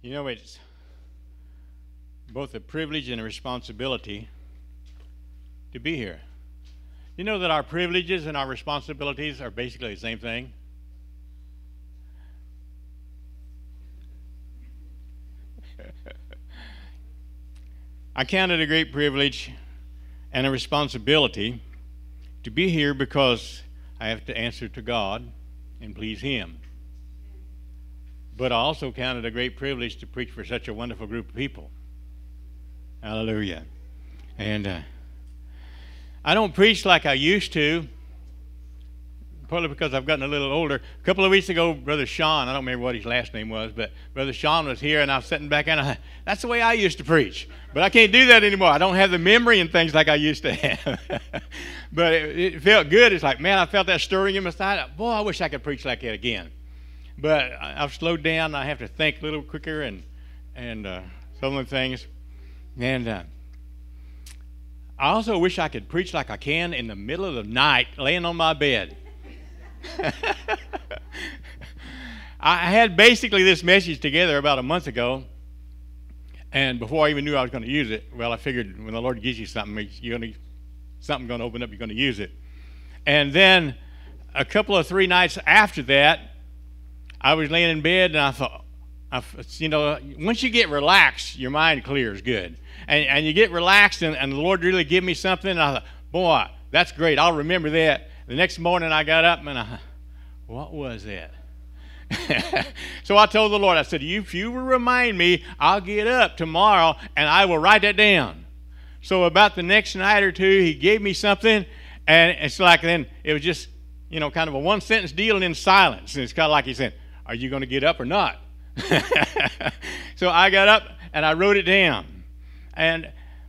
You know, it's both a privilege and a responsibility to be here. You know that our privileges and our responsibilities are basically the same thing? I count it a great privilege and a responsibility to be here because I have to answer to God and please Him. But I also count it a great privilege to preach for such a wonderful group of people. Hallelujah. And I don't preach like I used to, partly because I've gotten a little older. A couple of weeks ago, Brother Sean, I don't remember what his last name was, but Brother Sean was here, and I was sitting back and that's the way I used to preach. But I can't do that anymore. I don't have the memory and things like I used to have. But it felt good. It's like, man, I felt that stirring in my side. Boy, I wish I could preach like that again. But I've slowed down. I have to think a little quicker and some of the things. And I also wish I could preach like I can in the middle of the night, laying on my bed. I had basically this message together about a month ago, and before I even knew I was going to use it, well, I figured when the Lord gives you something, something's going to open up, you're going to use it. And then a couple of 3 nights after that, I was laying in bed, and I thought, once you get relaxed, your mind clears good. And you get relaxed, and the Lord really gave me something, and I thought, boy, that's great. I'll remember that. The next morning I got up, and what was that? So I told the Lord, I said, if you will remind me, I'll get up tomorrow, and I will write that down. So about the next night or two, He gave me something, and it's like then it was just, kind of a one-sentence deal and in silence. And it's kind of like He said, are you going to get up or not? So I got up, and I wrote it down. And,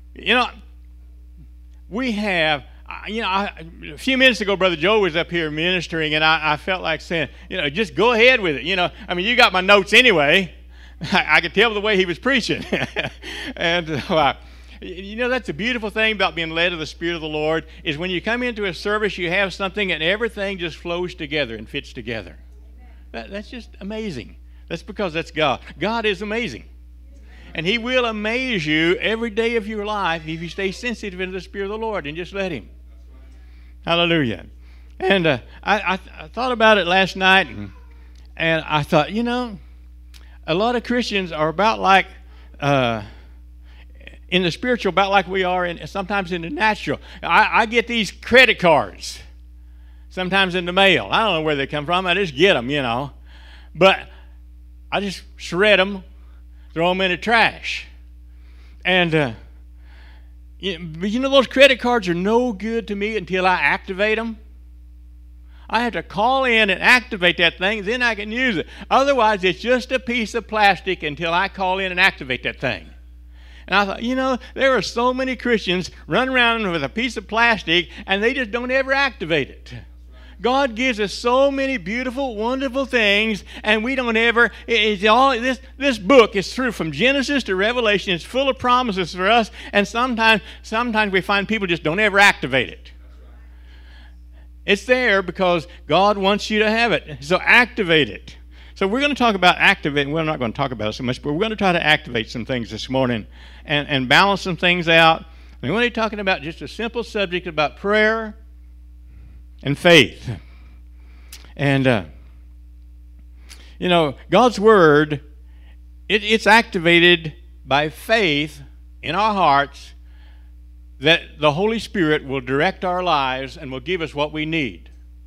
we have, a few minutes ago, Brother Joe was up here ministering, and I felt like saying, just go ahead with it. You got my notes anyway. I could tell the way he was preaching. And, that's a beautiful thing about being led of the Spirit of the Lord, is when you come into a service, you have something, and everything just flows together and fits together. That's just amazing. That's because that's God. God is amazing. And He will amaze you every day of your life if you stay sensitive to the Spirit of the Lord and just let Him. Hallelujah. And I thought about it last night, and I thought, a lot of Christians are about like, in the spiritual, about like we are sometimes in the natural. I get these credit cards sometimes in the mail. I don't know where they come from. I just get them, But I just shred them, throw them in the trash. And, those credit cards are no good to me until I activate them. I have to call in and activate that thing, then I can use it. Otherwise, it's just a piece of plastic until I call in and activate that thing. And I thought, there are so many Christians running around with a piece of plastic, and they just don't ever activate it. God gives us so many beautiful, wonderful things, and we don't ever. This book is through from Genesis to Revelation. It's full of promises for us, and sometimes we find people just don't ever activate it. It's there because God wants you to have it. So activate it. So we're going to talk about activating. We're not going to talk about it so much, but we're going to try to activate some things this morning and balance some things out. We're going to be talking about just a simple subject about prayer and faith. And, God's Word, it's activated by faith in our hearts that the Holy Spirit will direct our lives and will give us what we need.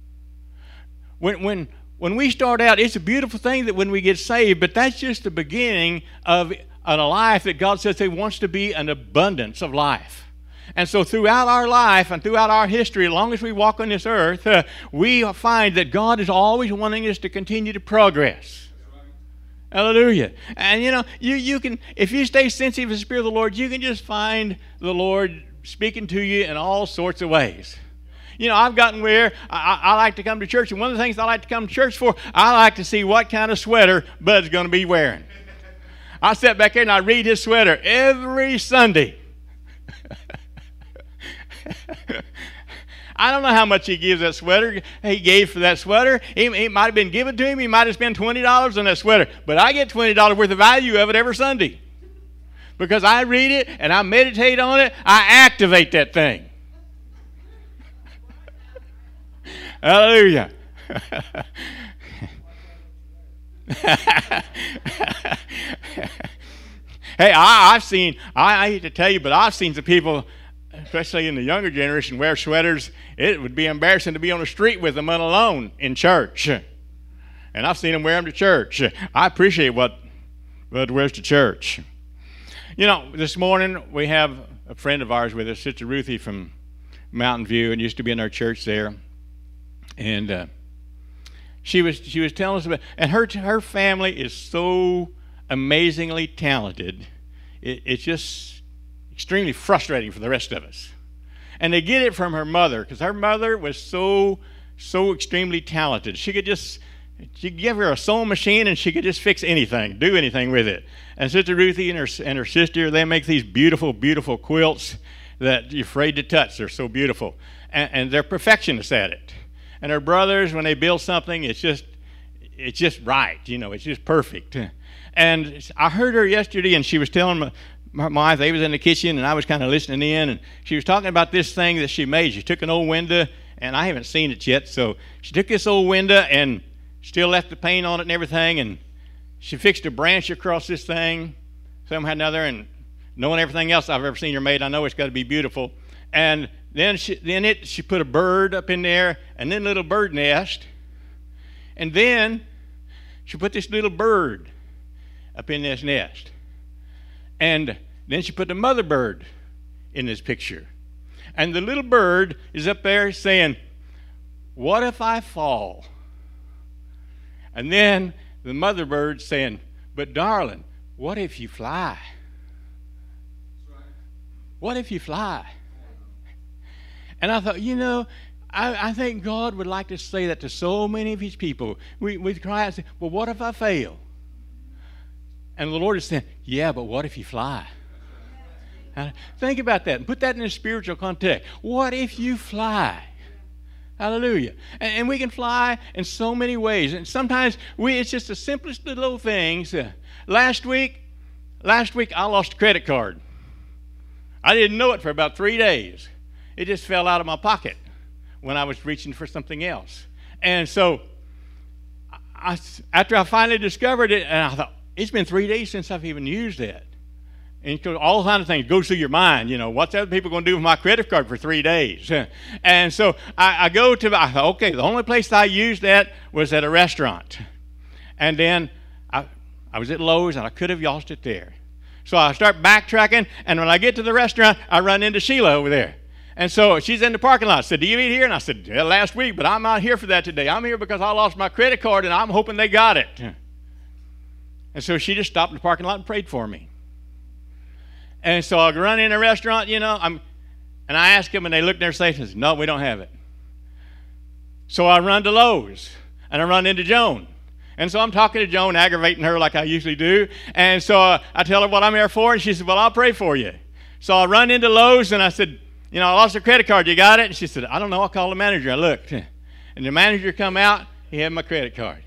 When we start out, it's a beautiful thing that when we get saved, but that's just the beginning of a life that God says He wants to be an abundance of life. And so throughout our life and throughout our history, as long as we walk on this earth, we find that God is always wanting us to continue to progress. Hallelujah. And you can, if you stay sensitive to the Spirit of the Lord, you can just find the Lord speaking to you in all sorts of ways. I've gotten where I like to come to church, and one of the things I like to come to church for, I like to see what kind of sweater Bud's going to be wearing. I sit back here and I read his sweater every Sunday. I don't know how much he gives that sweater. He gave for that sweater. It might have been given to him. He might have spent $20 on that sweater. But I get $20 worth of value of it every Sunday. Because I read it and I meditate on it. I activate that thing. Hallelujah. Hey, I've seen, I hate to tell you, but I've seen some people, especially in the younger generation, wear sweaters. It would be embarrassing to be on the street with them alone in church. And I've seen them wear them to church. I appreciate what wears to church. You know, this morning we have a friend of ours with us, Sister Ruthie from Mountain View, and used to be in our church there. And she was telling us about, and her family is so amazingly talented. It's just extremely frustrating for the rest of us. And they get it from her mother, because her mother was so extremely talented. She'd give her a sewing machine and she could just fix anything, do anything with it. And Sister Ruthie and her sister, they make these beautiful, beautiful quilts that you're afraid to touch. They're so beautiful. And they're perfectionists at it. And her brothers, when they build something, it's just right. You know, it's just perfect. And I heard her yesterday, and she was telling my wife, they was in the kitchen, and I was kind of listening in, and she was talking about this thing that she made. She took an old window, and I haven't seen it yet, so she took this old window and still left the paint on it and everything, and she fixed a branch across this thing, somehow or another, and knowing everything else I've ever seen her made, I know it's got to be beautiful. And then she put a bird up in there, and then a little bird nest, and then she put this little bird up in this nest. And then she put the mother bird in this picture. And the little bird is up there saying, "What if I fall?" And then the mother bird saying, "But darling, what if you fly? What if you fly?" And I thought, you know, I think God would like to say that to so many of his people. We cry out and say, "Well, what if I fail?" And the Lord is saying, "Yeah, but what if you fly?" Think about that and put that in a spiritual context. What if you fly? Hallelujah. And we can fly in so many ways. And sometimes it's just the simplest little things. Last week I lost a credit card. I didn't know it for about 3 days. It just fell out of my pocket when I was reaching for something else. And so after I finally discovered it, and I thought, it's been 3 days since I've even used that. And all kinds of things go through your mind. You know, what's other people going to do with my credit card for 3 days? And so I thought, okay, the only place I used that was at a restaurant. And then I was at Lowe's, and I could have lost it there. So I start backtracking, and when I get to the restaurant, I run into Sheila over there. And so she's in the parking lot. Said, "Do you eat here?" And I said, "Yeah, last week, but I'm not here for that today. I'm here because I lost my credit card, and I'm hoping they got it." And so she just stopped in the parking lot and prayed for me. And so I run in a restaurant, you know, and I ask them, and they look in their safe and say, "No, we don't have it." So I run to Lowe's, and I run into Joan. And so I'm talking to Joan, aggravating her like I usually do. And so I tell her what I'm here for, and she said, "Well, I'll pray for you." So I run into Lowe's, and I said, "You know, I lost a credit card. You got it?" And she said, "I don't know. I'll call the manager." I looked, and the manager come out. He had my credit card.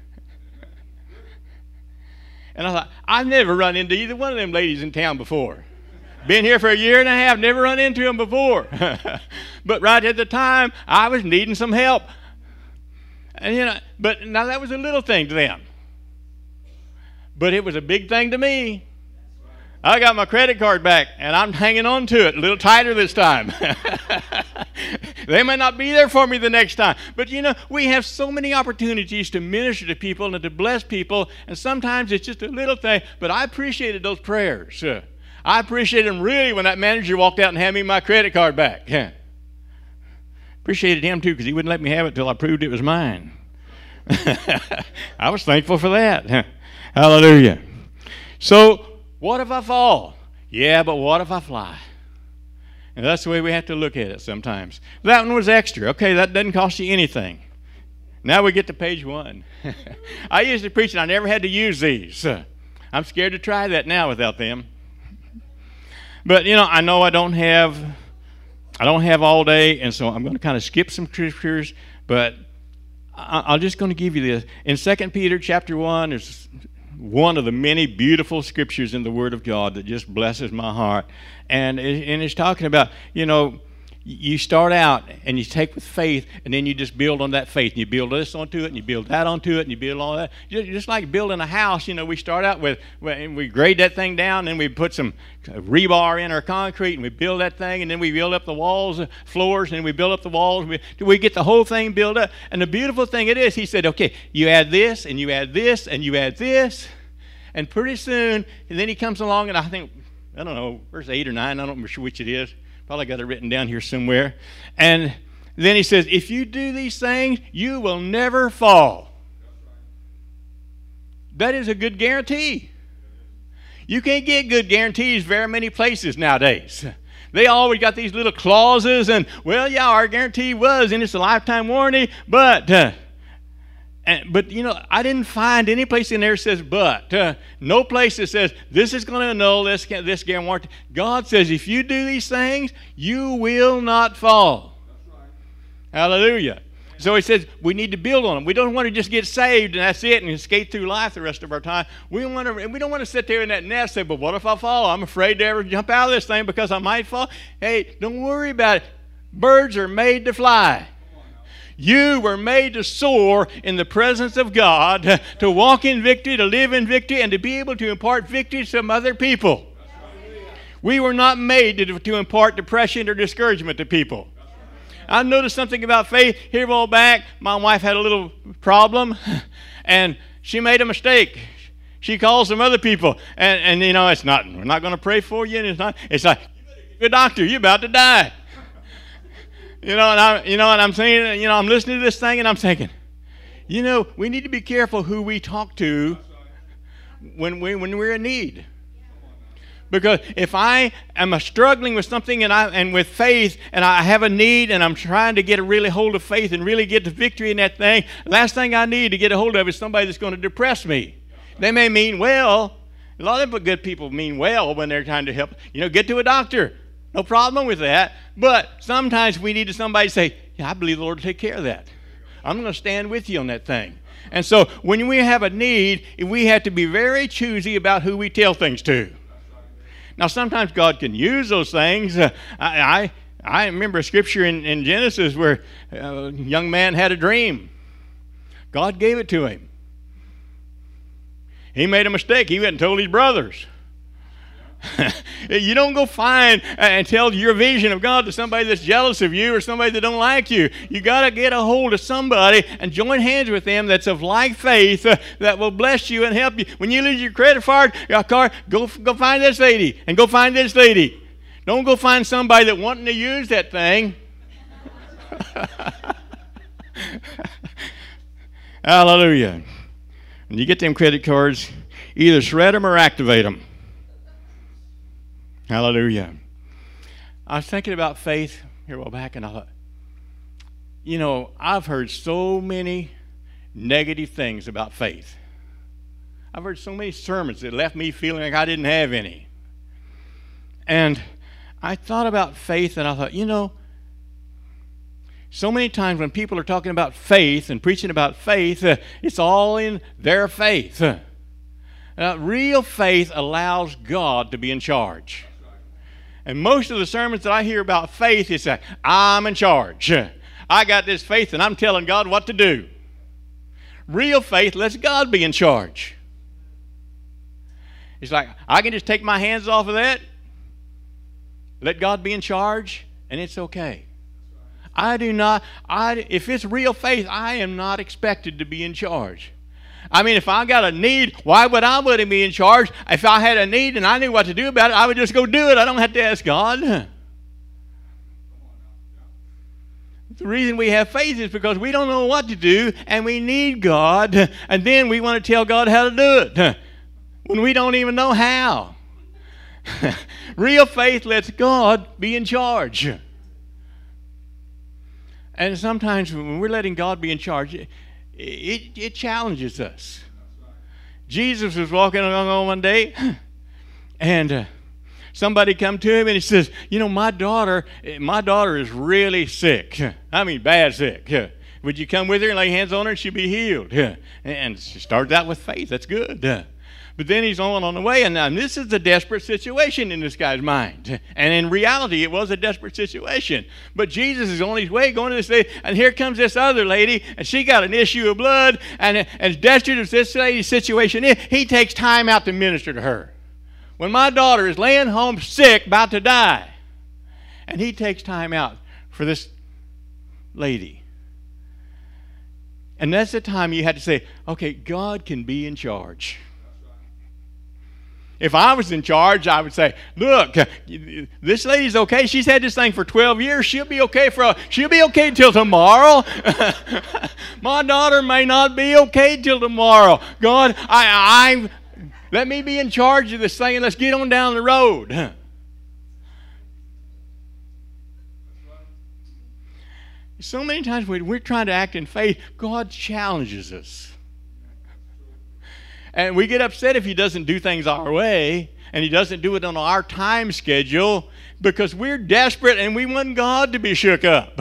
And I thought, I've never run into either one of them ladies in town before. Been here for a year and a half, never run into them before. But right at the time, I was needing some help. And you know, but now that was a little thing to them. But it was a big thing to me. I got my credit card back, and I'm hanging on to it a little tighter this time. They may not be there for me the next time. But, you know, we have so many opportunities to minister to people and to bless people, and sometimes it's just a little thing. But I appreciated those prayers. I appreciated them really when that manager walked out and handed me my credit card back. Appreciated him, too, because he wouldn't let me have it until I proved it was mine. I was thankful for that. Hallelujah. So, what if I fall? Yeah, but what if I fly? And that's the way we have to look at it sometimes. That one was extra. Okay, that doesn't cost you anything. Now we get to page 1. I used to preach and I never had to use these. I'm scared to try that now without them. But, you know I don't have I don't have all day, and so I'm going to kind of skip some scriptures, but I'm just going to give you this. In 2 Peter chapter 1, there's one of the many beautiful scriptures in the Word of God that just blesses my heart. And it's talking about, you start out and you take with faith, and then you just build on that faith. And you build this onto it, and you build that onto it, and you build all that. Just like building a house, we start out with, and we grade that thing down, and we put some rebar in our concrete, and we build that thing, and then we build up the walls, floors, and we build up the walls. We get the whole thing built up. And the beautiful thing it is, he said, okay, you add this, and you add this, and you add this, and pretty soon, and then he comes along, and I don't know, verse 8 or 9, I don't remember which it is. Probably got it written down here somewhere. And then he says, if you do these things, you will never fall. That is a good guarantee. You can't get good guarantees very many places nowadays. They always got these little clauses and, well, yeah, our guarantee was, and it's a lifetime warranty, but I didn't find any place in there that says but. No place that says this is going to annul this guarantee. God says if you do these things, you will not fall. That's right. Hallelujah. So he says we need to build on them. We don't want to just get saved and that's it and skate through life the rest of our time. We don't want to sit there in that nest and say, but what if I fall? I'm afraid to ever jump out of this thing because I might fall. Hey, don't worry about it. Birds are made to fly. You were made to soar in the presence of God, to walk in victory, to live in victory, and to be able to impart victory to some other people. We were not made to impart depression or discouragement to people. I noticed something about faith here a while back. My wife had a little problem, and she made a mistake. She called some other people, and it's not. We're not going to pray for you. And it's like, you better get to a doctor. You're about to die. And I'm saying, I'm listening to this thing and I'm thinking, we need to be careful who we talk to when we're in need. Because if I am struggling with something and with faith and I have a need and I'm trying to get a really hold of faith and really get the victory in that thing, the last thing I need to get a hold of is somebody that's going to depress me. They may mean well. A lot of good people mean well when they're trying to help. Get to a doctor. No problem with that. But sometimes we need somebody to say, yeah, I believe the Lord will take care of that. I'm going to stand with you on that thing. And so when we have a need, we have to be very choosy about who we tell things to. Now, sometimes God can use those things. I remember a scripture in Genesis where a young man had a dream. God gave it to him. He made a mistake. He went and told his brothers. You don't go find and tell your vision of God to somebody that's jealous of you or somebody that don't like you. You got to get a hold of somebody and join hands with them that's of like faith that will bless you and help you. When you lose your credit card, go find this lady and go find this lady. Don't go find somebody that wanting to use that thing. Hallelujah. When you get them credit cards, either shred them or activate them. Hallelujah. I was thinking about faith here a while back, and I thought, I've heard so many negative things about faith. I've heard so many sermons that left me feeling like I didn't have any. And I thought about faith, and I thought, so many times when people are talking about faith and preaching about faith, it's all in their faith. Real faith allows God to be in charge. And most of the sermons that I hear about faith is that I'm in charge. I got this faith and I'm telling God what to do. Real faith lets God be in charge. It's like I can just take my hands off of that, let God be in charge, and it's okay. If it's real faith, I am not expected to be in charge. I mean, if I got a need, why would I want to be in charge? If I had a need and I knew what to do about it, I would just go do it. I don't have to ask God. The reason we have faith is because we don't know what to do and we need God, and then we want to tell God how to do it when we don't even know how. Real faith lets God be in charge. And sometimes when we're letting God be in charge, it challenges us. Jesus was walking along one day, and somebody come to him and he says, you know, my daughter is really sick. I mean, bad sick. Would you come with her and lay hands on her and she'll be healed? And she started out with faith. That's good. But then he's on the way, and now this is a desperate situation in this guy's mind. And in reality, it was a desperate situation. But Jesus is on his way going to this lady, and here comes this other lady, and she got an issue of blood, and as desperate as this lady's situation is, he takes time out to minister to her. When my daughter is laying home sick, about to die, and he takes time out for this lady. And that's the time you had to say, okay, God can be in charge. If I was in charge, I would say, look, this lady's okay. She's had this thing for 12 years. She'll be okay till tomorrow. My daughter may not be okay till tomorrow. God, let me be in charge of this thing and let's get on down the road. So many times when we're trying to act in faith, God challenges us. And we get upset if he doesn't do things our way, and he doesn't do it on our time schedule, because we're desperate and we want God to be shook up.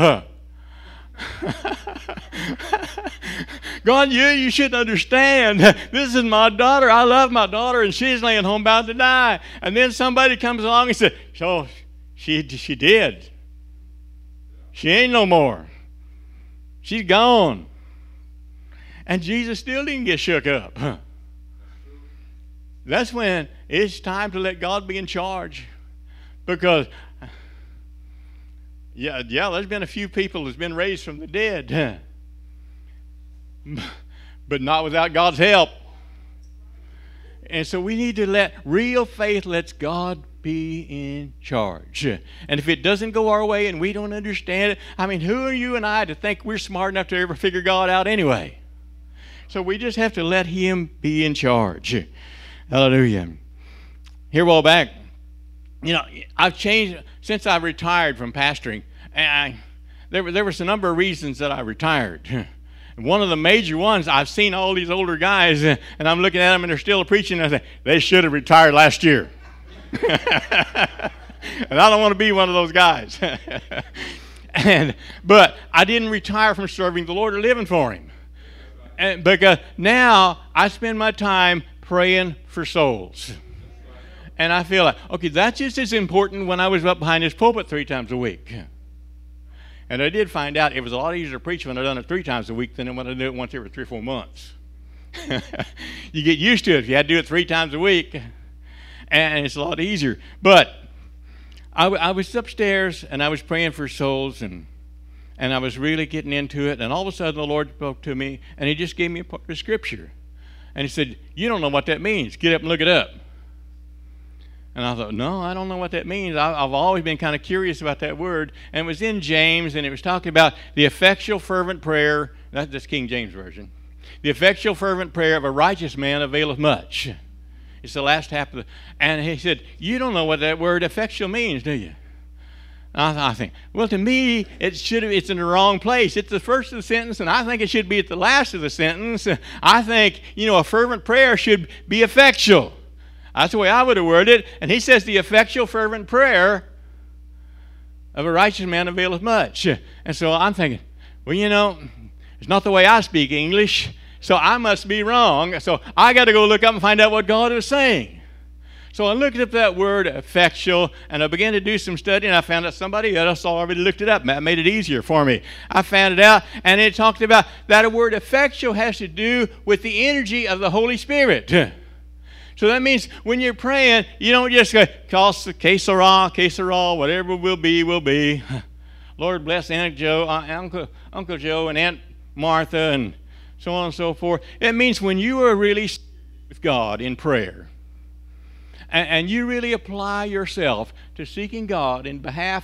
God, you should understand. This is my daughter. I love my daughter, and she's laying home about to die. And then somebody comes along and says, so she did. She ain't no more. She's gone. And Jesus still didn't get shook up. That's when it's time to let God be in charge. Because, there's been a few people that's been raised from the dead. But not without God's help. And so we need to let real faith lets God be in charge. And if it doesn't go our way and we don't understand it, I mean, who are you and I to think we're smart enough to ever figure God out anyway? So we just have to let him be in charge. Hallelujah. Here a while back, I've changed since I retired from pastoring. And there was a number of reasons that I retired. One of the major ones, I've seen all these older guys, and I'm looking at them and they're still preaching, and I say, they should have retired last year. And I don't want to be one of those guys. But I didn't retire from serving the Lord or living for him. And because now I spend my time praying for souls. And I feel like, okay, that's just as important when I was up behind this pulpit 3 times a week. And I did find out it was a lot easier to preach when I done it 3 times a week than when I do it once every 3 or 4 months. You get used to it if you had to do it 3 times a week. And it's a lot easier. But I was upstairs and I was praying for souls, and I was really getting into it. And all of a sudden the Lord spoke to me, and he just gave me a part of scripture. And he said, you don't know what that means. Get up and look it up. And I thought, no, I don't know what that means. I've always been kind of curious about that word. And it was in James, and it was talking about the effectual fervent prayer. That's King James Version. The effectual fervent prayer of a righteous man availeth much. It's the last half of and he said, you don't know what that word effectual means, do you? I think, well, to me, it's in the wrong place. It's the first of the sentence, and I think it should be at the last of the sentence. I think, a fervent prayer should be effectual. That's the way I would have worded it. And he says the effectual fervent prayer of a righteous man availeth much. And so I'm thinking, well, it's not the way I speak English, so I must be wrong. So I got to go look up and find out what God is saying. So I looked up that word effectual, and I began to do some study, and I found out somebody else already looked it up. That made it easier for me. I found it out, and it talked about that a word effectual has to do with the energy of the Holy Spirit. So that means when you're praying, you don't just go, que sera, whatever will be, will be. Lord bless Aunt Joe, Uncle Joe, and Aunt Martha, and so on and so forth. It means when you are really with God in prayer, and you really apply yourself to seeking God in behalf of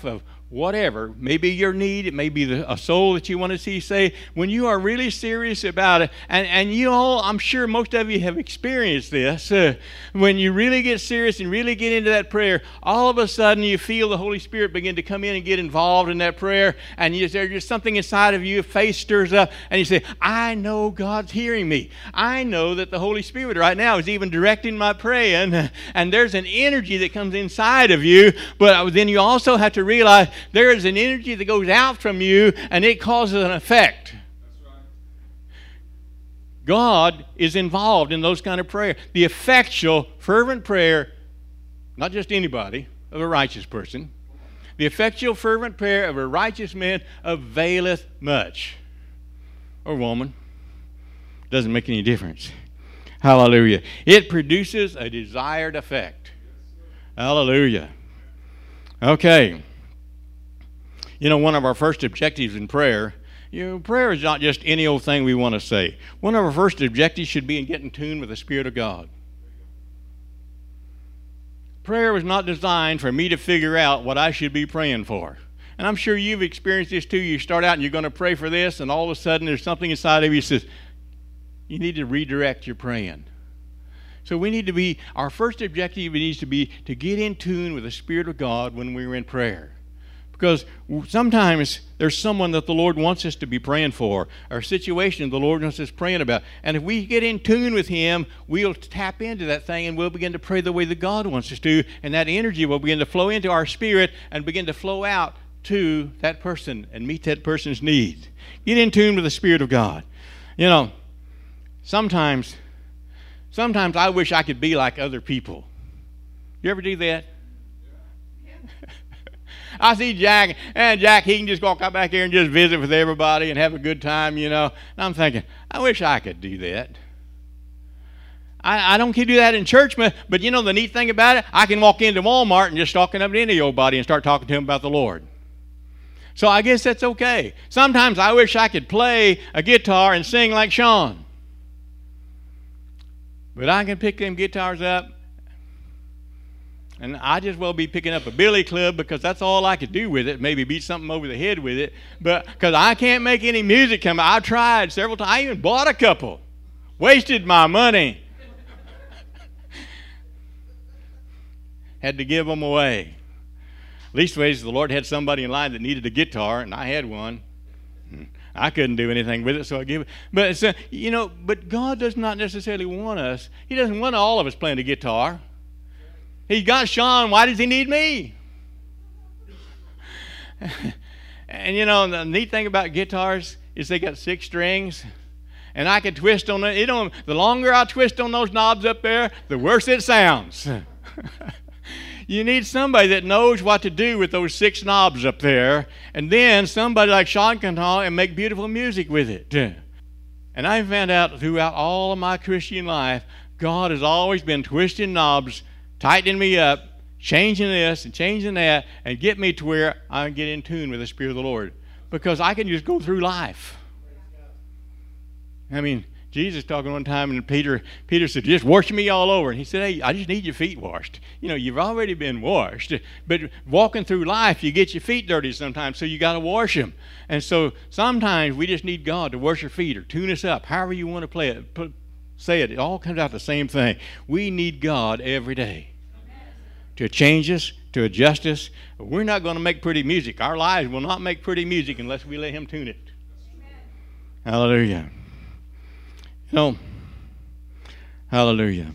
whatever, maybe your need, it may be a soul that you want to see saved, when you are really serious about it, and you all, I'm sure most of you have experienced this, when you really get serious and really get into that prayer, all of a sudden you feel the Holy Spirit begin to come in and get involved in that prayer, and there's just something inside of you, faith stirs up, and you say, I know God's hearing me. I know that the Holy Spirit right now is even directing my praying, and there's an energy that comes inside of you, but then you also have to realize there is an energy that goes out from you, and it causes an effect. That's right. God is involved in those kind of prayer. The effectual, fervent prayer, not just anybody, of a righteous person. The effectual, fervent prayer of a righteous man availeth much. Or woman. Doesn't make any difference. Hallelujah. It produces a desired effect. Hallelujah. Okay. You know, one of our first objectives in prayer, prayer is not just any old thing we want to say. One of our first objectives should be in getting in tune with the Spirit of God. Prayer was not designed for me to figure out what I should be praying for. And I'm sure you've experienced this too. You start out and you're going to pray for this, and all of a sudden there's something inside of you that says, you need to redirect your praying. So we need to be, our first objective needs to be to get in tune with the Spirit of God when we're in prayer. Because sometimes there's someone that the Lord wants us to be praying for, or a situation the Lord wants us praying about. And if we get in tune with Him, we'll tap into that thing and we'll begin to pray the way that God wants us to. And that energy will begin to flow into our spirit and begin to flow out to that person and meet that person's needs. Get in tune with the Spirit of God. You know, sometimes I wish I could be like other people. You ever do that? I see Jack, and Jack, he can just walk out back here and just visit with everybody and have a good time, you know. And I'm thinking, I wish I could do that. I don't do that in church, but you know the neat thing about it? I can walk into Walmart and just talking up to any old body and start talking to him about the Lord. So I guess that's okay. Sometimes I wish I could play a guitar and sing like Sean. But I can pick them guitars up, and I just will be picking up a billy club because that's all I could do with it. Maybe beat something over the head with it. But because I can't make any music come out. I've tried several times. I even bought a couple. Wasted my money. Had to give them away. Leastways, the Lord had somebody in line that needed a guitar, and I had one. I couldn't do anything with it, so I gave it. But, but God does not necessarily want us. He doesn't want all of us playing the guitar. He got Sean. Why does He need me? And you know, the neat thing about guitars is they got 6 strings, and I can twist on it. The longer I twist on those knobs up there, the worse it sounds. You need somebody that knows what to do with those 6 knobs up there, and then somebody like Sean can talk and make beautiful music with it. And I found out throughout all of my Christian life, God has always been twisting knobs, tightening me up, changing this and changing that, and get me to where I get in tune with the Spirit of the Lord. Because I can just go through life. I mean, Jesus talking one time, and Peter said, just wash me all over. And he said, hey, I just need your feet washed. You know, you've already been washed. But walking through life, you get your feet dirty sometimes, so you got to wash them. And so sometimes we just need God to wash our feet or tune us up, however you want to play it. Say it. It all comes out the same thing. We need God every day to change us, to adjust us. We're not going to make pretty music. Our lives will not make pretty music unless we let Him tune it. Amen. Hallelujah. You know, hallelujah.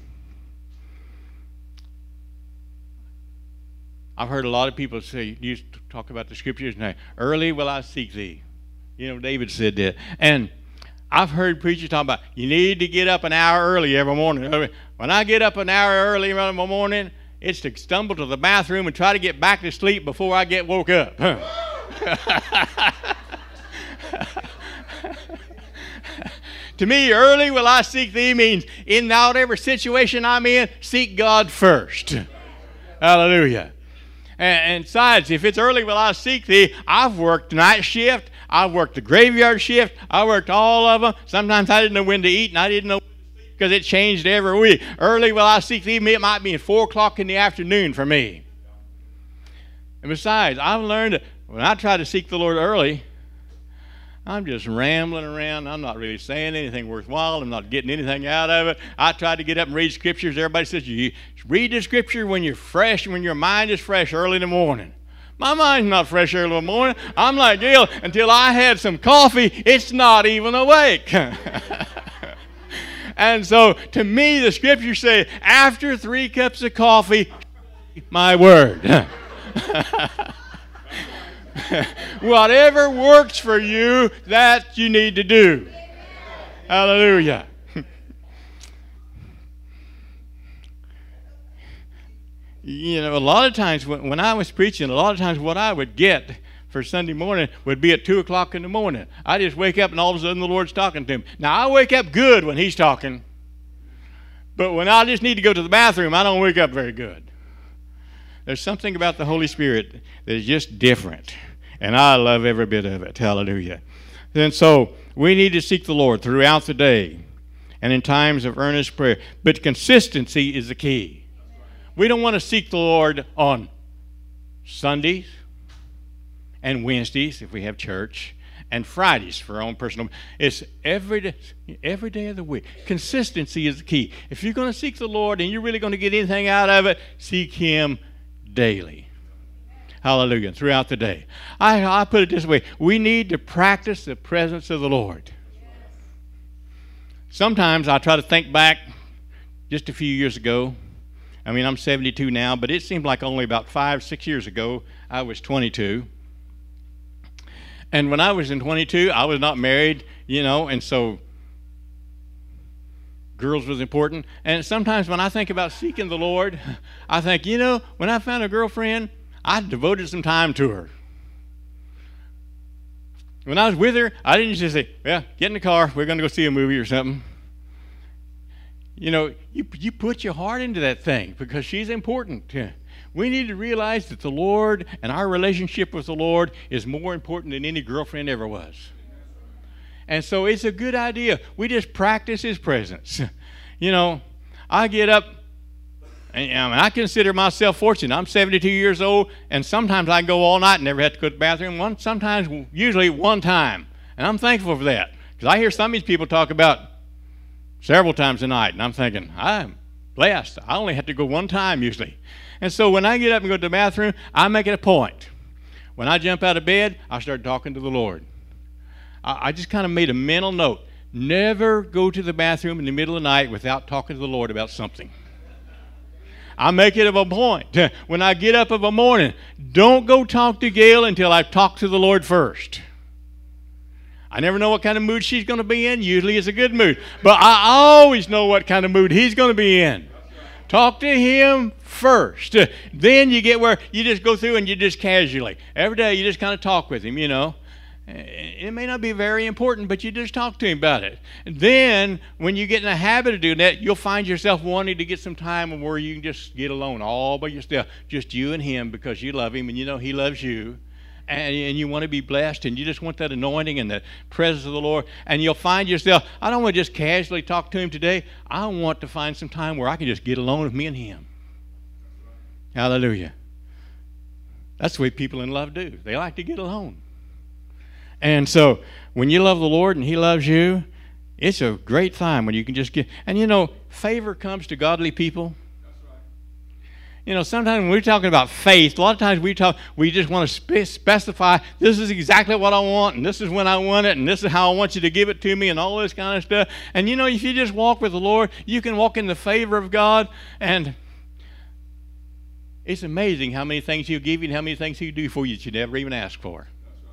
I've heard a lot of people say, used to talk about the scriptures now, early will I seek Thee. You know, David said that. And I've heard preachers talk about, you need to get up an hour early every morning. When I get up an hour early in the morning, it's to stumble to the bathroom and try to get back to sleep before I get woke up. To me, early will I seek Thee means in whatever situation I'm in, seek God first. Hallelujah. And besides, if it's early will I seek Thee, I've worked night shift, I've worked the graveyard shift, I worked all of them. Sometimes I didn't know when to eat, and I didn't know when to sleep because it changed every week. Early will I seek Thee, it might be at 4 o'clock in the afternoon for me. And besides, I've learned that when I try to seek the Lord early, I'm just rambling around. I'm not really saying anything worthwhile. I'm not getting anything out of it. I try to get up and read scriptures. Everybody says, you read the scripture when you're fresh, when your mind is fresh early in the morning. My mind's not fresh early in the morning. I'm like Gail, until I had some coffee, it's not even awake. And so, to me, the scriptures say, after 3 cups of coffee, my word. Whatever works for you, that you need to do. Hallelujah. You know, a lot of times when I was preaching, a lot of times what I would get for Sunday morning would be at 2 o'clock in the morning. I just wake up and all of a sudden the Lord's talking to me. Now, I wake up good when He's talking. But when I just need to go to the bathroom, I don't wake up very good. There's something about the Holy Spirit that is just different. And I love every bit of it. Hallelujah. And so we need to seek the Lord throughout the day and in times of earnest prayer. But consistency is the key. We don't want to seek the Lord on Sundays and Wednesdays if we have church, and Fridays for our own personal. It's every day of the week. Consistency is the key. If you're going to seek the Lord and you're really going to get anything out of it, seek Him daily. Hallelujah. Throughout the day. I put it this way. We need to practice the presence of the Lord. Sometimes I try to think back just a few years ago. I mean, I'm 72 now, but it seemed like only about 5-6 years ago I was 22. And when I was in 22, I was not married, you know, and so girls was important. And sometimes when I think about seeking the Lord, I think, you know, when I found a girlfriend, I devoted some time to her. When I was with her, I didn't just say, well, get in the car, we're going to go see a movie or something. You know, you put your heart into that thing because she's important. We need to realize that the Lord and our relationship with the Lord is more important than any girlfriend ever was. And so it's a good idea. We just practice His presence. You know, I get up, and I consider myself fortunate. I'm 72 years old, and sometimes I go all night and never have to go to the bathroom. Usually one time. And I'm thankful for that. Because I hear some of these people talk about several times a night, and I'm thinking, I'm blessed. I only have to go one time usually. And so when I get up and go to the bathroom, I make it a point. When I jump out of bed, I start talking to the Lord. I just kind of made a mental note. Never go to the bathroom in the middle of the night without talking to the Lord about something. I make it of a point. When I get up of a morning, don't go talk to Gail until I've talked to the Lord first. I never know what kind of mood she's going to be in. Usually it's a good mood. But I always know what kind of mood He's going to be in. Talk to Him first. Then you get where you just go through and you just casually. Every day you just kind of talk with Him, you know. It may not be very important, but you just talk to Him about it. And then when you get in the habit of doing that, you'll find yourself wanting to get some time where you can just get alone all by yourself. Just you and Him because you love Him and you know He loves you. And you want to be blessed, and you just want that anointing and the presence of the Lord, and you'll find yourself, I don't want to just casually talk to Him today. I want to find some time where I can just get alone with me and Him. Hallelujah. That's the way people in love do. They like to get alone. And so when you love the Lord and He loves you, it's a great time when you can just get, and you know, favor comes to godly people. You know, sometimes when we're talking about faith, a lot of times we just want to specify, this is exactly what I want, and this is when I want it, and this is how I want you to give it to me, and all this kind of stuff. And you know, if you just walk with the Lord, you can walk in the favor of God, and it's amazing how many things He'll give you and how many things He'll do for you that you never even asked for.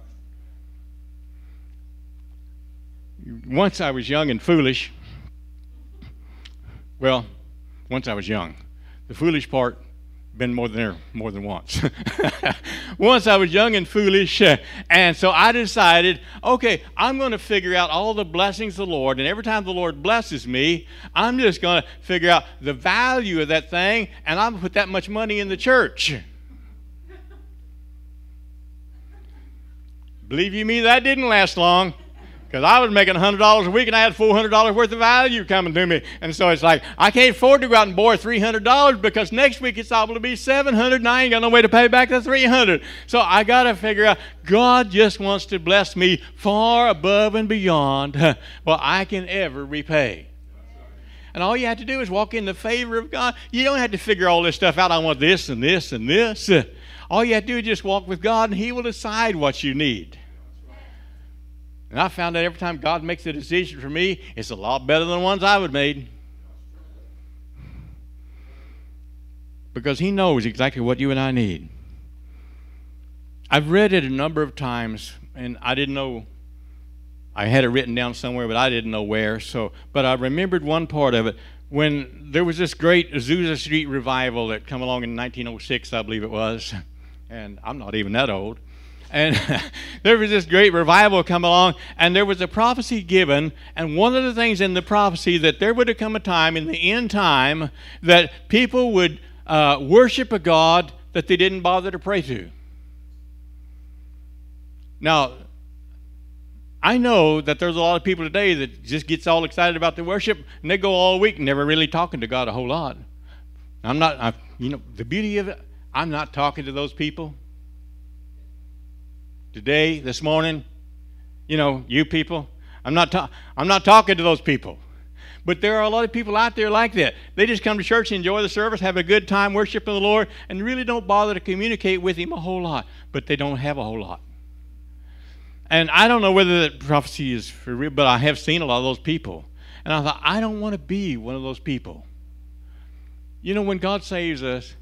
Once I was young and foolish. Well, once I was young. The foolish part been more than once. Once I was young and foolish, and so I decided, okay, I'm going to figure out all the blessings of the Lord, and every time the Lord blesses me, I'm just going to figure out the value of that thing, and I'm going to put that much money in the church. Believe you me, that didn't last long, Because I was making $100 a week and I had $400 worth of value coming to me. And so it's like, I can't afford to go out and borrow $300 because next week it's liable to be $700 and I ain't got no way to pay back the $300. So I got to figure out, God just wants to bless me far above and beyond what I can ever repay. And all you have to do is walk in the favor of God. You don't have to figure all this stuff out. I want this and this and this. All you have to do is just walk with God and He will decide what you need. And I found that every time God makes a decision for me, it's a lot better than the ones I would have made. Because He knows exactly what you and I need. I've read it a number of times, and I didn't know. I had it written down somewhere, but I didn't know where. But I remembered one part of it. When there was this great Azusa Street revival that came along in 1906, I believe it was. And I'm not even that old. And there was this great revival come along, and there was a prophecy given, and one of the things in the prophecy that there would have come a time in the end time that people would worship a God that they didn't bother to pray to. Now, I know that there's a lot of people today that just gets all excited about the worship, and they go all week never really talking to God a whole lot. The beauty of it, I'm not talking to those people. Today, this morning, you people, I'm not talking to those people. But there are a lot of people out there like that. They just come to church, enjoy the service, have a good time worshiping the Lord, and really don't bother to communicate with Him a whole lot. But they don't have a whole lot. And I don't know whether that prophecy is for real, but I have seen a lot of those people. And I thought, I don't want to be one of those people. When God saves us,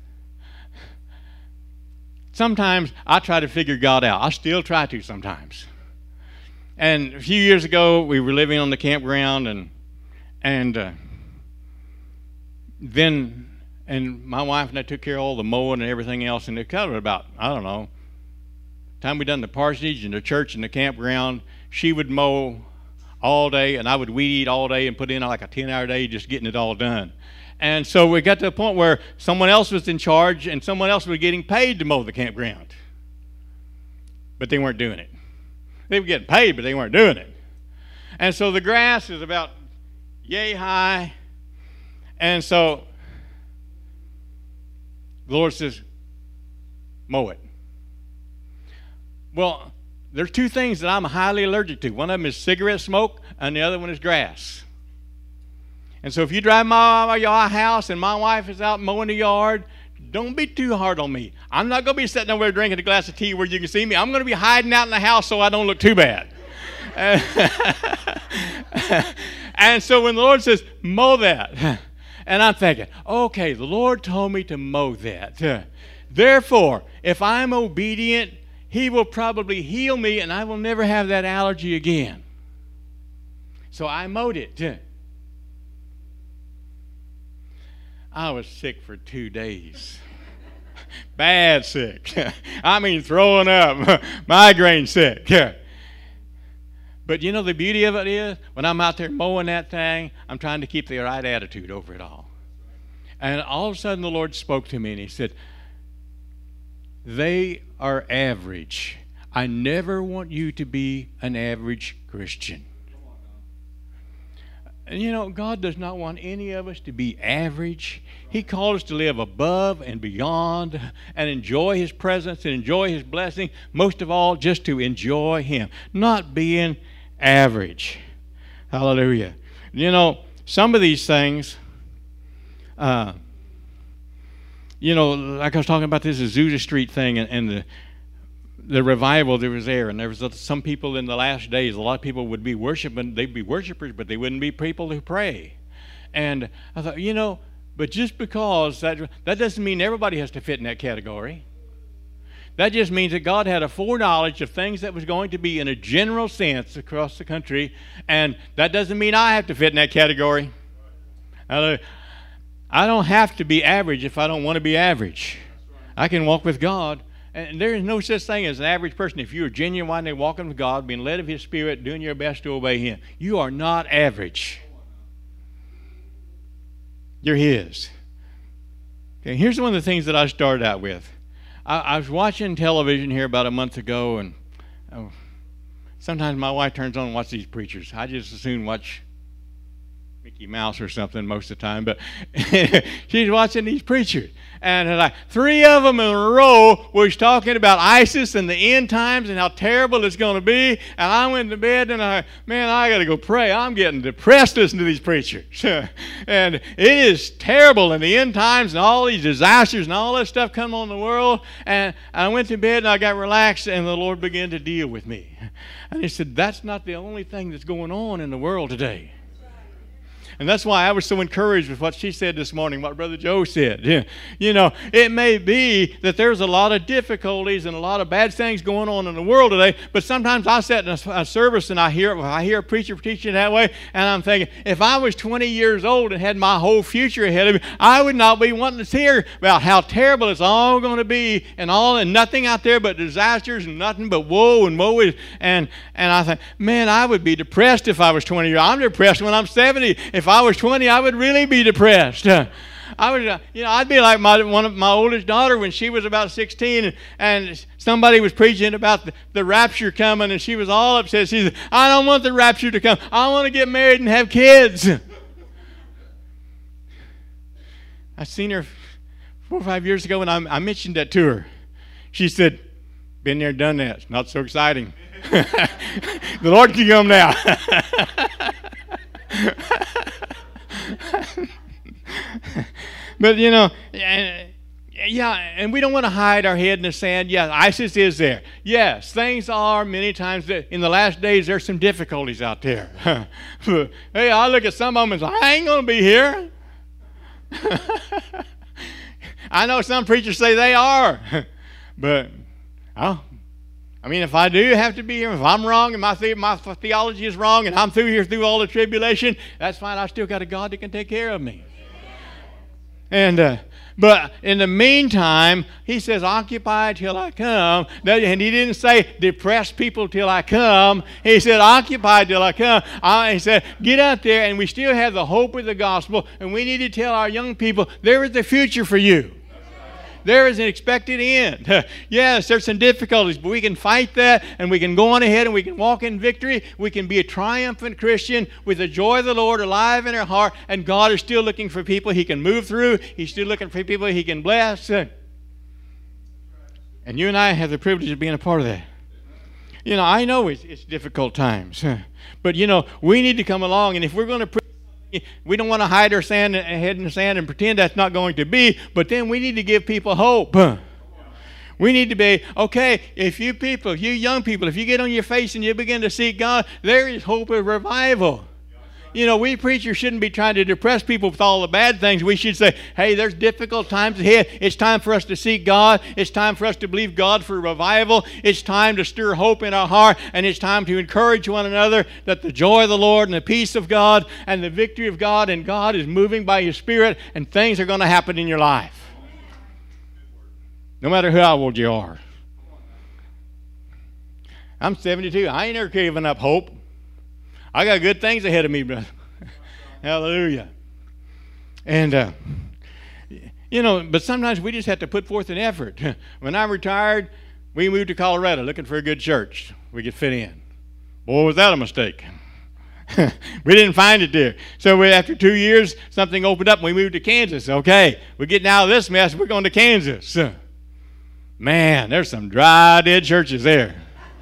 sometimes I try to figure God out. I still try to sometimes. And a few years ago, we were living on the campground, and my wife and I took care of all the mowing and everything else, and it covered about, I don't know, time we done the parsonage and the church and the campground, she would mow all day, and I would weed eat all day and put in like a 10-hour day just getting it all done. And so we got to a point where someone else was in charge and someone else was getting paid to mow the campground. But they weren't doing it. They were getting paid, but they weren't doing it. And so the grass is about yay high. And so the Lord says, mow it. Well, there's two things that I'm highly allergic to. One of them is cigarette smoke, and the other one is grass. And so if you drive by your house and my wife is out mowing the yard, don't be too hard on me. I'm not going to be sitting over there drinking a glass of tea where you can see me. I'm going to be hiding out in the house so I don't look too bad. And so when the Lord says, mow that, and I'm thinking, okay, the Lord told me to mow that. Therefore, if I'm obedient, He will probably heal me and I will never have that allergy again. So I mowed it. I was sick for 2 days. Bad sick. I mean throwing up. Migraine sick. But the beauty of it is, when I'm out there mowing that thing, I'm trying to keep the right attitude over it all. And all of a sudden the Lord spoke to me and He said, they are average. I never want you to be an average Christian. And God does not want any of us to be average. He called us to live above and beyond and enjoy His presence and enjoy His blessing. Most of all, just to enjoy Him, not being average. Hallelujah. Some of these things, like I was talking about this Azusa Street thing and the revival that was there, and there was some people in the last days, a lot of people would be worshiping, they'd be worshipers, but they wouldn't be people who pray. And I thought, but just because that doesn't mean everybody has to fit in that category. That just means that God had a foreknowledge of things that was going to be in a general sense across the country, and that doesn't mean I have to fit in that category. I don't have to be average if I don't want to be average. I can walk with God. And there is no such thing as an average person. If you are genuinely walking with God, being led of His Spirit, doing your best to obey Him, you are not average. You're His. Okay, here's one of the things that I started out with. I was watching television here about a month ago, and Sometimes my wife turns on and watches these preachers. I just as soon watch Mickey Mouse or something most of the time, but she's watching these preachers. And like 3 of them in a row was talking about ISIS and the end times and how terrible it's going to be. And I went to bed and I got to go pray. I'm getting depressed listening to these preachers. And it is terrible in the end times and all these disasters and all that stuff come on the world. And I went to bed and I got relaxed and the Lord began to deal with me. And he said, that's not the only thing that's going on in the world today. And that's why I was so encouraged with what she said this morning, what Brother Joe said. Yeah. You know, it may be that there's a lot of difficulties and a lot of bad things going on in the world today, but sometimes I sit in a service and I hear a preacher teaching that way, and I'm thinking, if I was 20 years old and had my whole future ahead of me, I would not be wanting to hear about how terrible it's all going to be and nothing out there but disasters and nothing but woe and woe. And I think, man, I would be depressed if I was 20 years old. I'm depressed when I'm 70. If I was 20, I would really be depressed. I'd be like my oldest daughter when she was about 16, and somebody was preaching about the rapture coming, and she was all upset. She said, I don't want the rapture to come. I want to get married and have kids. I seen her 4 or 5 years ago, and I mentioned that to her. She said, been there, done that. It's not so exciting. The Lord can come now. But and we don't want to hide our head in the sand. Yeah, ISIS is there. Yes, things are many times in the last days. There's some difficulties out there. Hey, I look at some of them and say, I ain't going to be here. I know some preachers say they are, but if I do have to be here, if I'm wrong and my theology is wrong and I'm through all the tribulation, that's fine. I still got a God that can take care of me. And but in the meantime, he says, occupy till I come. And he didn't say depress people till I come. He said, occupy till I come. He said, get out there, and we still have the hope of the gospel, and we need to tell our young people, there is a future for you. There is an expected end. Yes, there's some difficulties, but we can fight that, and we can go on ahead, and we can walk in victory. We can be a triumphant Christian with the joy of the Lord alive in our heart, and God is still looking for people He can move through. He's still looking for people He can bless. And you and I have the privilege of being a part of that. I know it's difficult times, but we need to come along, and if we're going to we don't want to hide our head in the sand and pretend that's not going to be, but then we need to give people hope. We need to be, okay, if you young people, if you get on your face and you begin to seek God, there is hope of revival. We preachers shouldn't be trying to depress people with all the bad things. We should say, hey, there's difficult times ahead. It's time for us to seek God. It's time for us to believe God for revival. It's time to stir hope in our heart. And it's time to encourage one another that the joy of the Lord and the peace of God and the victory of God and God is moving by His Spirit, and things are going to happen in your life. No matter how old you are. I'm 72. I ain't never given up hope. I got good things ahead of me, brother. Hallelujah. And, but sometimes we just have to put forth an effort. When I retired, we moved to Colorado looking for a good church we could fit in. Boy, was that a mistake. We didn't find it there. So after 2 years, something opened up and we moved to Kansas. Okay, we're getting out of this mess. We're going to Kansas. Man, there's some dry, dead churches there.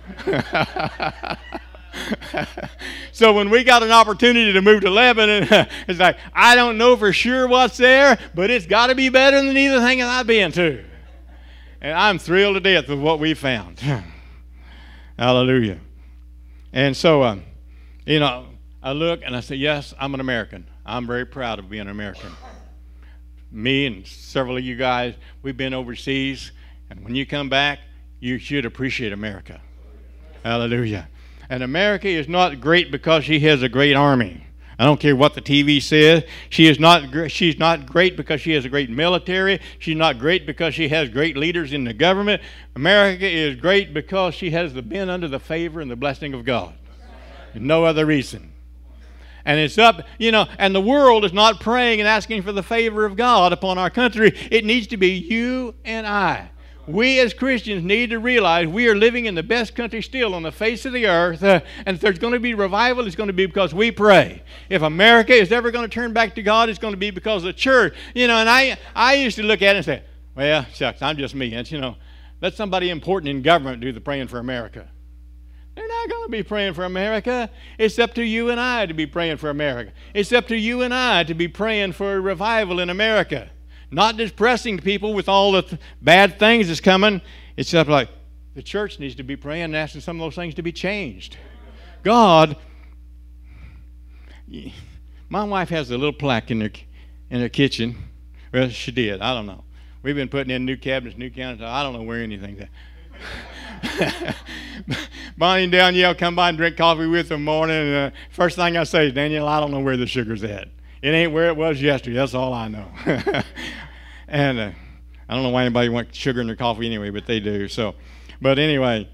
So when we got an opportunity to move to Lebanon, it's like, I don't know for sure what's there, but it's got to be better than either thing that I've been to. And I'm thrilled to death with what we found. Hallelujah. And so, I look and I say, yes, I'm an American. I'm very proud of being an American. Me and several of you guys, we've been overseas, and when you come back, you should appreciate America. Hallelujah. And America is not great because she has a great army. I don't care what the TV says. She's not great because she has a great military. She's not great because she has great leaders in the government. America is great because she has been under the favor and the blessing of God. No other reason. And it's up, and the world is not praying and asking for the favor of God upon our country. It needs to be you and I. We as Christians need to realize we are living in the best country still on the face of the earth, and if there's going to be revival, it's going to be because we pray. If America is ever going to turn back to God, it's going to be because of the church. And I used to look at it and say, well, shucks, I'm just me. And, let somebody important in government do the praying for America. They're not going to be praying for America. It's up to you and I to be praying for America. It's up to you and I to be praying for a revival in America. Not just pressing people with all the bad things that's coming. It's just like the church needs to be praying and asking some of those things to be changed. God, my wife has a little plaque in her kitchen. Well, she did. I don't know. We've been putting in new cabinets, new counters. I don't know where anything's at. Bonnie and Danielle come by and drink coffee with them in the morning. And first thing I say is, Danielle, I don't know where the sugar's at. It ain't where it was yesterday. That's all I know. And I don't know why anybody wants sugar in their coffee anyway, but they do. But anyway,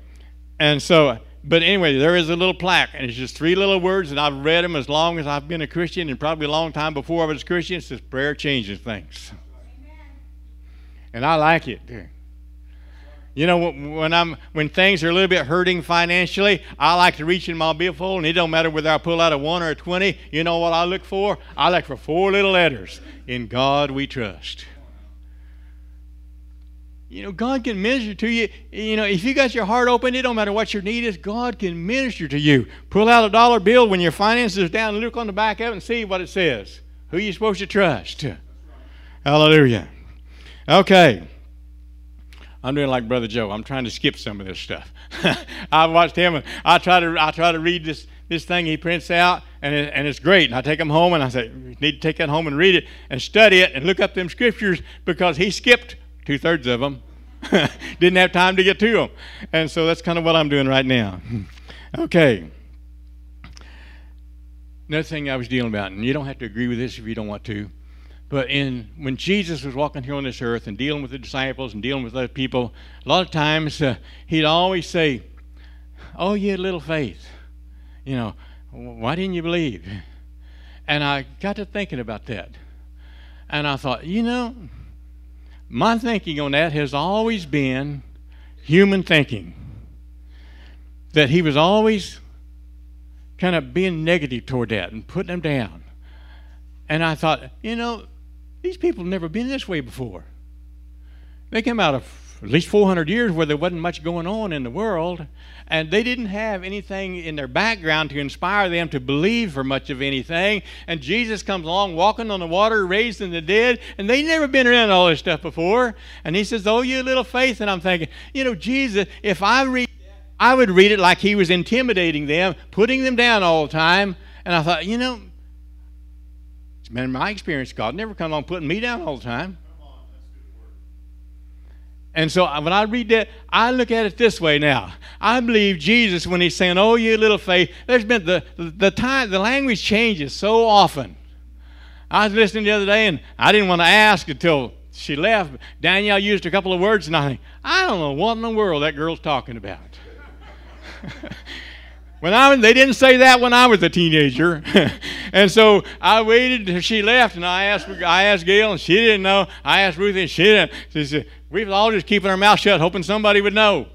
there is a little plaque, and it's just 3 little words, and I've read them as long as I've been a Christian, and probably a long time before I was a Christian. It says, prayer changes things. And I like it. When things are a little bit hurting financially, I like to reach in my billfold, and it don't matter whether I pull out a 1 or a 20. You know what I look for? I look for 4 little letters. In God we trust. God can minister to you. If you got your heart open, it don't matter what your need is. God can minister to you. Pull out a dollar bill when your finances are down and look on the back of it and see what it says. Who are you supposed to trust? Hallelujah. Okay. I'm doing like Brother Joe. I'm trying to skip some of this stuff. I've watched him, and I try to read this thing he prints out, and it's great. And I take them home, and I say, you need to take that home and read it and study it and look up them scriptures, because he skipped 2/3 of them. Didn't have time to get to them. And so that's kind of what I'm doing right now. Okay. Another thing I was dealing about, and you don't have to agree with this if you don't want to, but when Jesus was walking here on this earth and dealing with the disciples and dealing with other people, a lot of times he'd always say, oh, you had little faith. Why didn't you believe? And I got to thinking about that. And I thought, my thinking on that has always been human thinking. That he was always kind of being negative toward that and putting them down. And I thought, these people have never been this way before. They came out of at least 400 years where there wasn't much going on in the world, and they didn't have anything in their background to inspire them to believe for much of anything. And Jesus comes along walking on the water, raising the dead, and they'd never been around all this stuff before. And he says, oh, you little faith. And I'm thinking, Jesus, if I read that, I would read it like he was intimidating them, putting them down all the time. And I thought, it's been my experience, God never come along putting me down all the time. And so when I read that, I look at it this way now. I believe Jesus, when he's saying, oh, you little faith, there's been the language changes so often. I was listening the other day, and I didn't want to ask until she left. Danielle used a couple of words, and I think, I don't know what in the world that girl's talking about. They didn't say that when I was a teenager. And so I waited till she left, and I asked Gail, and she didn't know. I asked Ruthie, and she didn't. She said, we was all just keeping our mouth shut, hoping somebody would know.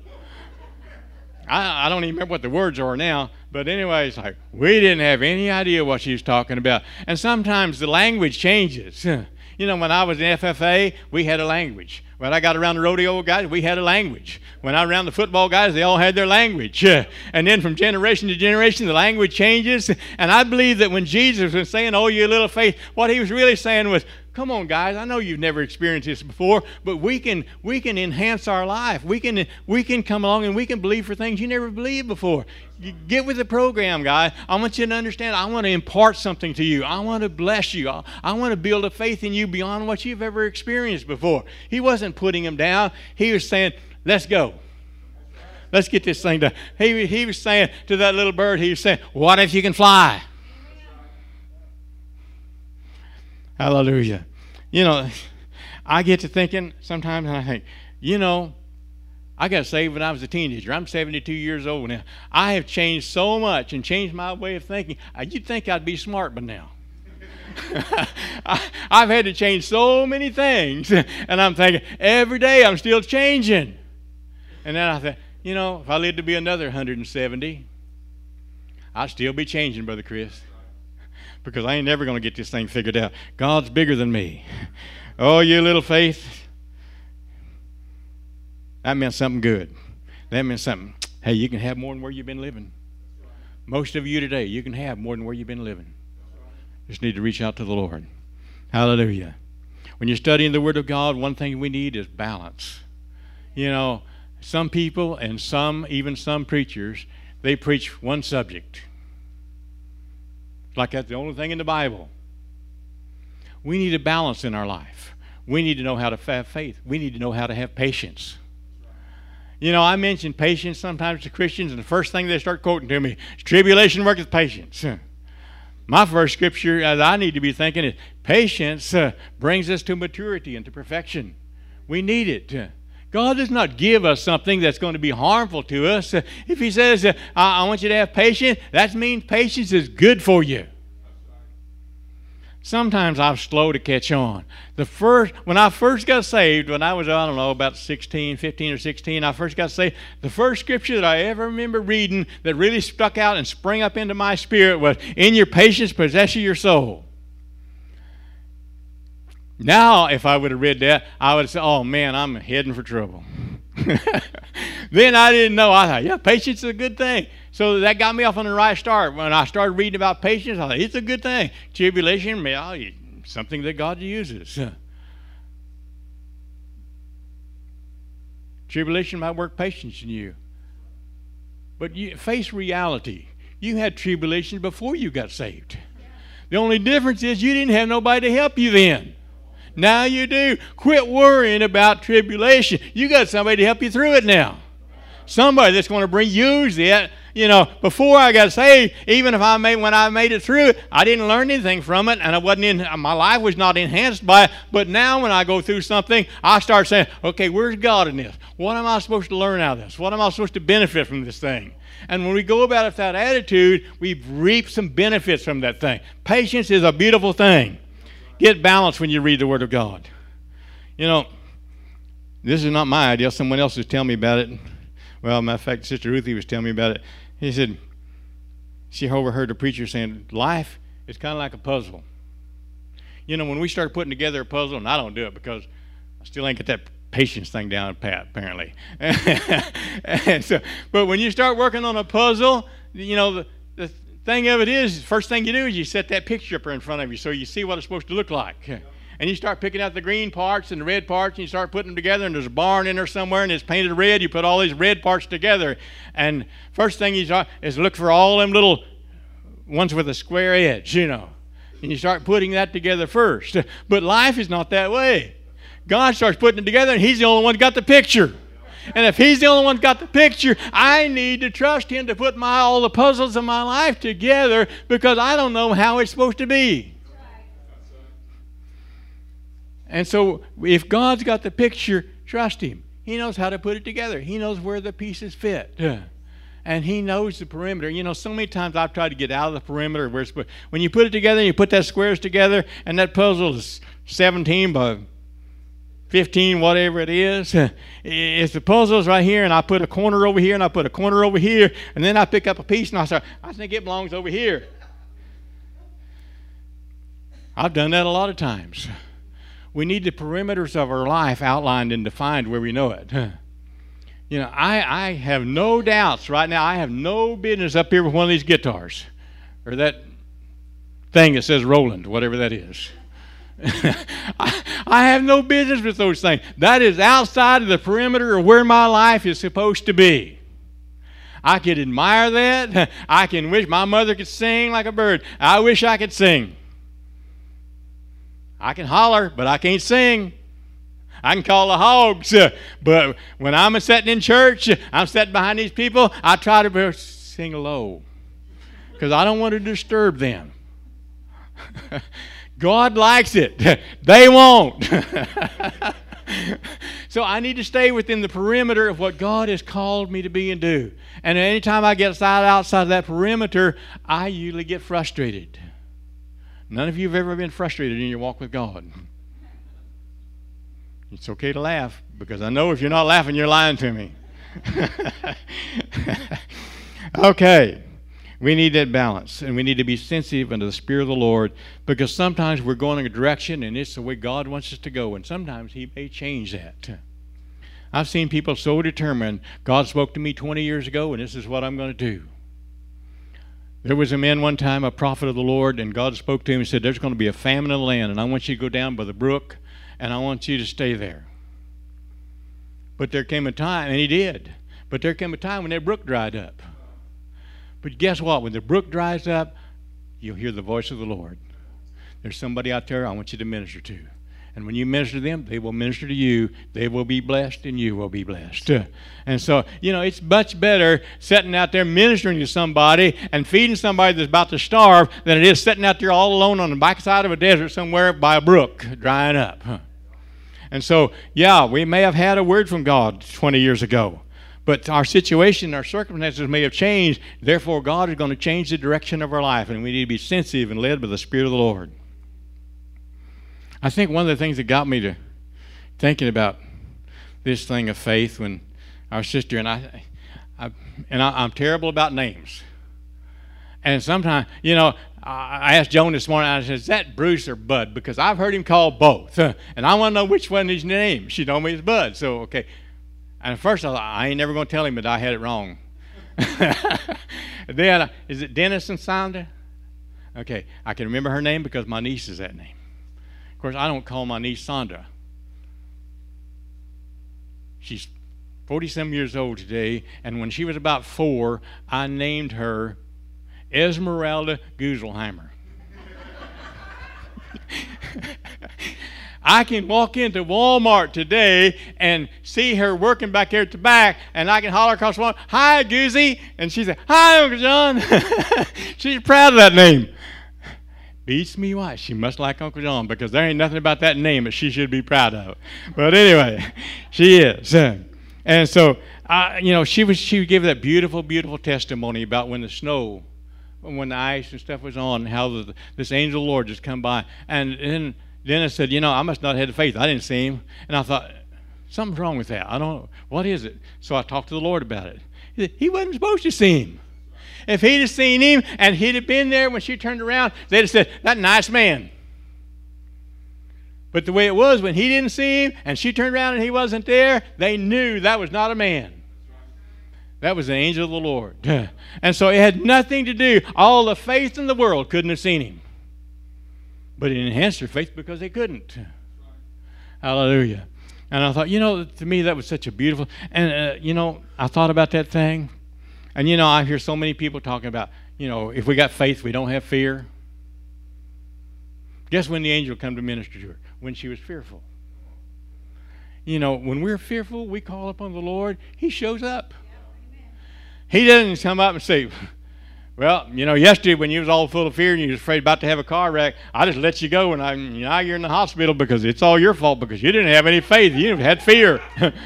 I don't even remember what the words are now. But anyway, it's like, we didn't have any idea what she was talking about. And sometimes the language changes. When I was in FFA, we had a language. When I got around the rodeo guys, we had a language. When I was around the football guys, they all had their language. And then from generation to generation, the language changes. And I believe that when Jesus was saying, oh, you little faith, what he was really saying was, come on, guys, I know you've never experienced this before, but we can enhance our life. We can come along and we can believe for things you never believed before. You get with the program, guys. I want you to understand, I want to impart something to you. I want to bless you. I want to build a faith in you beyond what you've ever experienced before. He wasn't putting them down. He was saying, let's go. Let's get this thing done. He was saying to that little bird, he was saying, what if you can fly? Hallelujah. I get to thinking sometimes, and I think, I got saved when I was a teenager. I'm 72 years old now. I have changed so much and changed my way of thinking. You'd think I'd be smart by now. I've had to change so many things, and I'm thinking, every day I'm still changing. And then I thought, you know, if I lived to be another 170, I'd still be changing, Brother Chris, because I ain't never going to get this thing figured out. God's bigger than me. Oh, you little faith. That meant something good. That meant something. Hey, you can have more than where you've been living. Most of you today, you can have more than where you've been living. Just need to reach out to the Lord. Hallelujah. When you're studying the Word of God, one thing we need is balance. You know, some people and even some preachers, they preach one subject. Like that's the only thing in the Bible. We need a balance in our life. We need to know how to have faith. We need to know how to have patience. You know, I mention patience sometimes to Christians, and the first thing they start quoting to me is tribulation worketh patience. My first scripture as I need to be thinking is patience brings us to maturity and to perfection. We need it. God does not give us something that's going to be harmful to us. If he says, I want you to have patience, that means patience is good for you. Sometimes I'm slow to catch on. When I first got saved, when I was, I don't know, about 15 or 16, I first got saved, the first scripture that I ever remember reading that really stuck out and sprang up into my spirit was, in your patience possess your soul. Now, if I would have read that, I would have said, oh man, I'm heading for trouble. Then I didn't know. I thought, yeah, patience is a good thing. So that got me off on the right start. When I started reading about patience, I thought, it's a good thing. Tribulation, something that God uses. Tribulation might work patience in you. But you face reality. You had tribulation before you got saved. The only difference is you didn't have nobody to help you then. Now you do. Quit worrying about tribulation. You got somebody to help you through it now. Somebody that's going to use it. You know, before I got saved, even if when I made it through it, I didn't learn anything from it, and my life was not enhanced by it. But now when I go through something, I start saying, okay, where's God in this? What am I supposed to learn out of this? What am I supposed to benefit from this thing? And when we go about it with that attitude, we reap some benefits from that thing. Patience is a beautiful thing. Get balance when you read the Word of God. You know, this is not my idea. Someone else was telling me about it. Well, matter of fact, Sister Ruthie was telling me about it. He said, she overheard the preacher saying, life is kind of like a puzzle. You know, when we start putting together a puzzle, and I don't do it because I still ain't got that patience thing down pat, apparently. But when you start working on a puzzle, you know, the thing of it is, first thing you do is you set that picture up in front of you so you see what it's supposed to look like. And you start picking out the green parts and the red parts, and you start putting them together, and there's a barn in there somewhere, and it's painted red. You put all these red parts together, and first thing you start is look for all them little ones with a square edge, you know. And you start putting that together first. But life is not that way. God starts putting it together, and he's the only one who got the picture. And if he's the only one who got the picture, I need to trust him to put all the puzzles of my life together, because I don't know how it's supposed to be. And so if God's got the picture, trust him. He knows how to put it together. He knows where the pieces fit. And he knows the perimeter. You know, so many times I've tried to get out of the perimeter. When you put it together and you put that squares together, and that puzzle is 17 by 15, whatever it is. If the puzzle's right here, and I put a corner over here, and I put a corner over here, and then I pick up a piece, and I think it belongs over here. I've done that a lot of times. We need the perimeters of our life outlined and defined where we know it. You know, I have no doubts right now. I have no business up here with one of these guitars or that thing that says Roland, whatever that is. I have no business with those things. That is outside of the perimeter of where my life is supposed to be. I could admire that. I can wish my mother could sing like a bird. I wish I could sing. I can holler, but I can't sing. I can call the hogs, but when I'm sitting in church, I'm sitting behind these people, I try to sing low because I don't want to disturb them. God likes it. They won't. So I need to stay within the perimeter of what God has called me to be and do. And anytime I get outside of that perimeter, I usually get frustrated. None of you have ever been frustrated in your walk with God. It's okay to laugh, because I know if you're not laughing, you're lying to me. Okay. We need that balance, and we need to be sensitive unto the Spirit of the Lord, because sometimes we're going in a direction and it's the way God wants us to go, and sometimes He may change that. I've seen people so determined, God spoke to me 20 years ago and this is what I'm going to do. There was a man one time, a prophet of the Lord, and God spoke to him and said, there's going to be a famine in the land, and I want you to go down by the brook, and I want you to stay there. But there came a time, and he did, but there came a time when that brook dried up. But guess what? When the brook dries up, you'll hear the voice of the Lord. There's somebody out there I want you to minister to. And when you minister to them, they will minister to you. They will be blessed, and you will be blessed. And so, it's much better sitting out there ministering to somebody and feeding somebody that's about to starve than it is sitting out there all alone on the backside of a desert somewhere by a brook drying up. And so, we may have had a word from God 20 years ago. But our situation, our circumstances may have changed. Therefore, God is going to change the direction of our life, and we need to be sensitive and led by the Spirit of the Lord. I think one of the things that got me to thinking about this thing of faith, when our sister and I'm terrible about names. And sometimes, I asked Joan this morning, I said, is that Bruce or Bud? Because I've heard him called both. And I want to know which one is his name. She told me it's Bud. So, okay. And at first I thought, I ain't never going to tell him that I had it wrong. Then, is it Dennis and Sandra? Okay, I can remember her name because my niece is that name. Of course, I don't call my niece Sandra. She's 40-some years old today, and when she was about 4, I named her Esmeralda Guselheimer. I can walk into Walmart today and see her working back there at the back, and I can holler across the wall, hi, Goozy. And she said, hi, Uncle John. She's proud of that name. Beats me why. She must like Uncle John, because there ain't nothing about that name that she should be proud of. But anyway, she is. And so, she would give that beautiful, beautiful testimony about when the ice and stuff was on, how this angel of the Lord just come by. And then Dennis said, I must not have had the faith. I didn't see him. And I thought, something's wrong with that. I don't know. What is it? So I talked to the Lord about it. He said, he wasn't supposed to see him. If he'd have seen him and he'd have been there when she turned around, they'd have said, that nice man. But the way it was, when he didn't see him and she turned around and he wasn't there, they knew that was not a man. That was the angel of the Lord. And so it had nothing to do. All the faith in the world couldn't have seen him. But it enhanced their faith because they couldn't. Hallelujah. And I thought, to me that was such a beautiful, and I thought about that thing. And I hear so many people talking about, if we got faith, we don't have fear. Guess when the angel come to minister to her? When she was fearful. When we're fearful, we call upon the Lord, He shows up. He doesn't come up and say, well, yesterday when you was all full of fear and you was afraid about to have a car wreck, I just let you go, and now you're in the hospital because it's all your fault because you didn't have any faith. You had fear.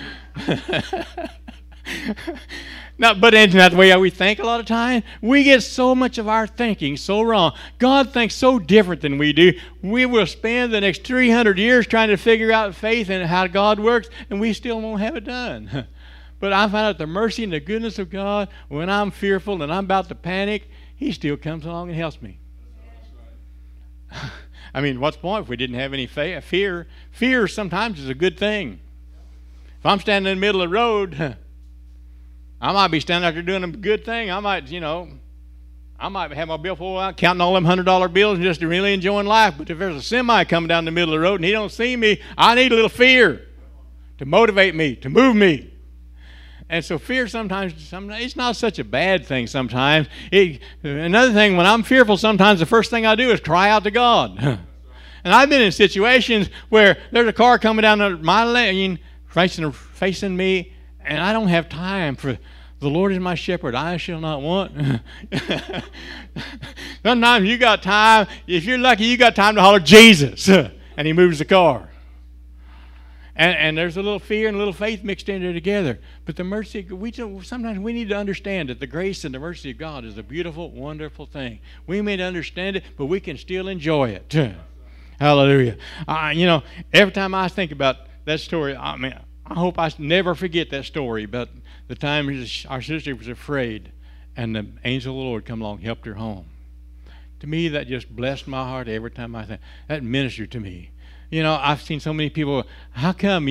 Now, but isn't that the way we think a lot of times? We get so much of our thinking so wrong. God thinks so different than we do. We will spend the next 300 years trying to figure out faith and how God works, and we still won't have it done. But I find out the mercy and the goodness of God, when I'm fearful and I'm about to panic, He still comes along and helps me. I mean, what's the point if we didn't have any fear? Fear sometimes is a good thing. If I'm standing in the middle of the road, I might be standing out there doing a good thing. I might have my billfold out, counting all them $100 bills and just really enjoying life. But if there's a semi coming down the middle of the road and he don't see me, I need a little fear to motivate me, to move me. And so fear sometimes it's not such a bad thing sometimes. Another thing, when I'm fearful, sometimes the first thing I do is cry out to God. And I've been in situations where there's a car coming down my lane facing me, and I don't have time for the Lord is my shepherd, I shall not want. Sometimes you got time, if you're lucky, you got time to holler, Jesus, and He moves the car. And there's a little fear and a little faith mixed in there together. But the mercy, sometimes we need to understand that the grace and the mercy of God is a beautiful, wonderful thing. We may not understand it, but we can still enjoy it. Hallelujah. Every time I think about that story, I hope I never forget that story about the time our sister was afraid and the angel of the Lord come along and helped her home. To me, that just blessed my heart every time I think. That ministered to me. I've seen so many people, how come,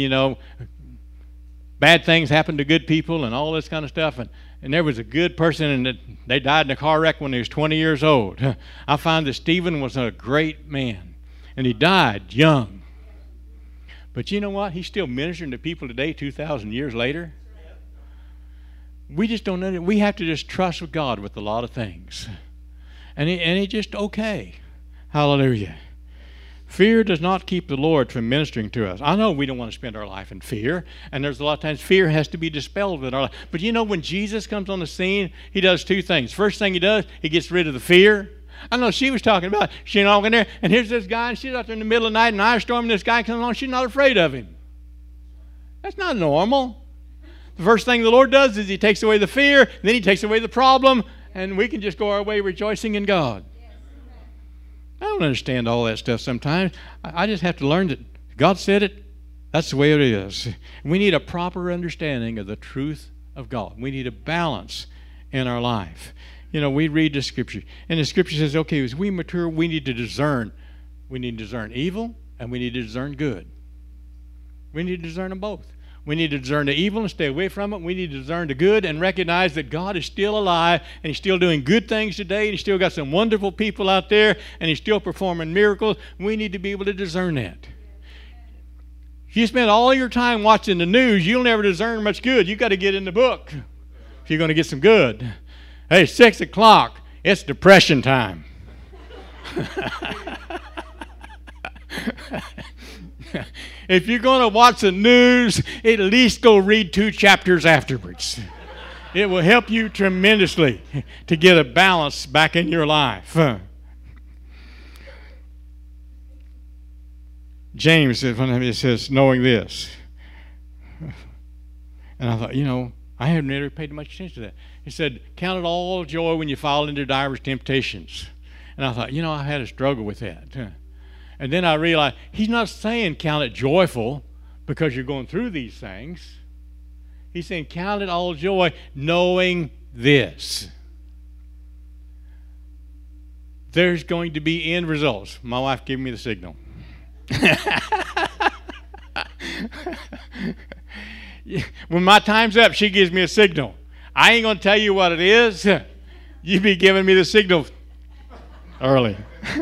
bad things happen to good people and all this kind of stuff, and there was a good person and they died in a car wreck when he was 20 years old. I find that Stephen was a great man, and he died young. But you know what? He's still ministering to people today, 2,000 years later. We just don't know. We have to just trust God with a lot of things. And it's just okay. Hallelujah. Fear does not keep the Lord from ministering to us. I know we don't want to spend our life in fear, and there's a lot of times fear has to be dispelled in our life. But when Jesus comes on the scene, he does two things. First thing he does, he gets rid of the fear. I know she was talking about, she walking there, and here's this guy, and she's out there in the middle of the night, and ice storm, and this guy comes along, she's not afraid of him. That's not normal. The first thing the Lord does is he takes away the fear, then he takes away the problem, and we can just go our way rejoicing in God. I don't understand all that stuff sometimes. I just have to learn that God said it. That's the way it is. We need a proper understanding of the truth of God. We need a balance in our life. We read the Scripture, and the Scripture says, okay, as we mature, we need to discern. We need to discern evil, and we need to discern good. We need to discern them both. We need to discern the evil and stay away from it. We need to discern the good and recognize that God is still alive and he's still doing good things today. And he's still got some wonderful people out there and he's still performing miracles. We need to be able to discern that. If you spend all your time watching the news, you'll never discern much good. You've got to get in the book if you're going to get some good. Hey, 6 o'clock, it's depression time. If you're going to watch the news, at least go read 2 chapters afterwards. It will help you tremendously to get a balance back in your life. James says, knowing this. And I thought, I haven't really paid much attention to that. He said, count it all joy when you fall into divers temptations. And I thought, I had a struggle with that. And then I realized he's not saying count it joyful because you're going through these things. He's saying count it all joy knowing this. There's going to be end results. My wife gave me the signal. When my time's up, she gives me a signal. I ain't going to tell you what it is. You be giving me the signal early.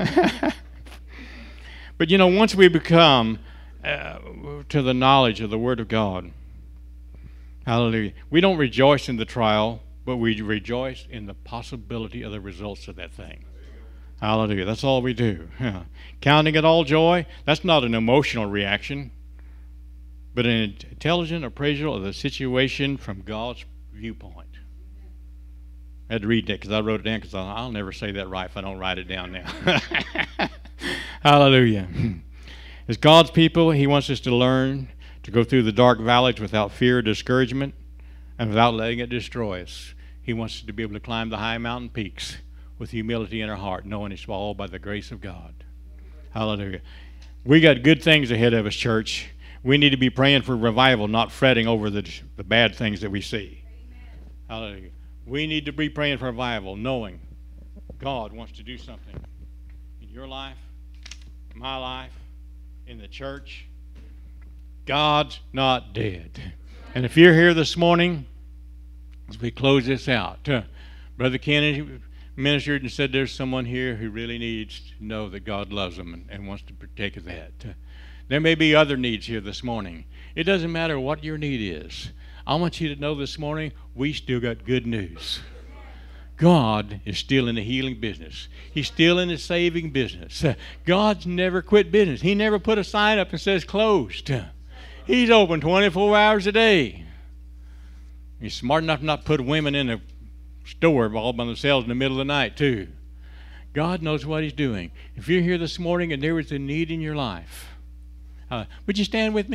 But once we become to the knowledge of the Word of God, hallelujah, we don't rejoice in the trial, but we rejoice in the possibility of the results of that thing. Hallelujah, that's all we do. Counting it all joy, that's not an emotional reaction, but an intelligent appraisal of the situation from God's viewpoint. I had to read that because I wrote it down because I'll never say that right if I don't write it down now. Hallelujah. As God's people, he wants us to learn to go through the dark valleys without fear or discouragement and without letting it destroy us. He wants us to be able to climb the high mountain peaks with humility in our heart, knowing it's all by the grace of God. Hallelujah. We got good things ahead of us, church. We need to be praying for revival, not fretting over the bad things that we see. Hallelujah. We need to be praying for revival, knowing God wants to do something in your life, my life, in the church. God's not dead. And if you're here this morning, as we close this out, Brother Kennedy ministered and said there's someone here who really needs to know that God loves them and wants to partake of that. There may be other needs here this morning. It doesn't matter what your need is. I want you to know this morning, we still got good news. God is still in the healing business. He's still in the saving business. God's never quit business. He never put a sign up and says closed. He's open 24 hours a day. He's smart enough to not put women in a store all by themselves in the middle of the night too. God knows what he's doing. If you're here this morning and there is a need in your life, would you stand with me?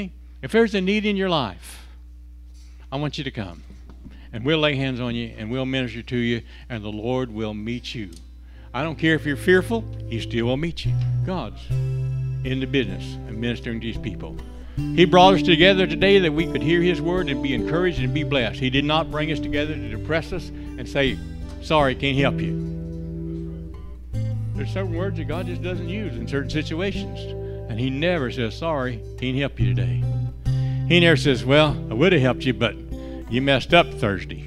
If there's a need in your life, I want you to come. And we'll lay hands on you, and we'll minister to you, and the Lord will meet you. I don't care if you're fearful, He still will meet you. God's in the business of ministering to His people. He brought us together today that we could hear His word and be encouraged and be blessed. He did not bring us together to depress us and say, sorry, can't help you. There's certain words that God just doesn't use in certain situations. And He never says, sorry, can't help you today. He never says, well, I would have helped you, but you messed up Thursday.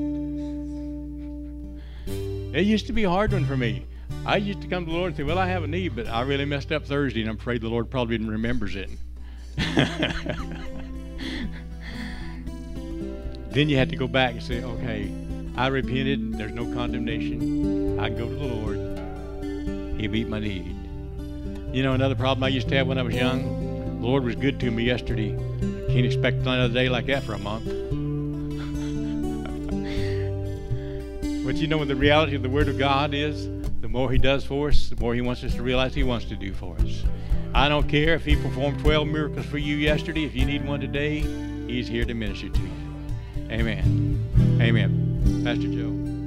It used to be a hard one for me. I used to come to the Lord and say, well, I have a need, but I really messed up Thursday, and I'm afraid the Lord probably remembers it. Then you had to go back and say, okay, I repented. There's no condemnation. I can go to the Lord. He meet my need. You know, another problem I used to have when I was young, the Lord was good to me yesterday. Can't expect another day like that for a month. But you know what the reality of the Word of God is? The more He does for us, the more He wants us to realize He wants to do for us. I don't care if He performed 12 miracles for you yesterday. If you need one today, He's here to minister to you. Amen. Amen. Pastor Joe.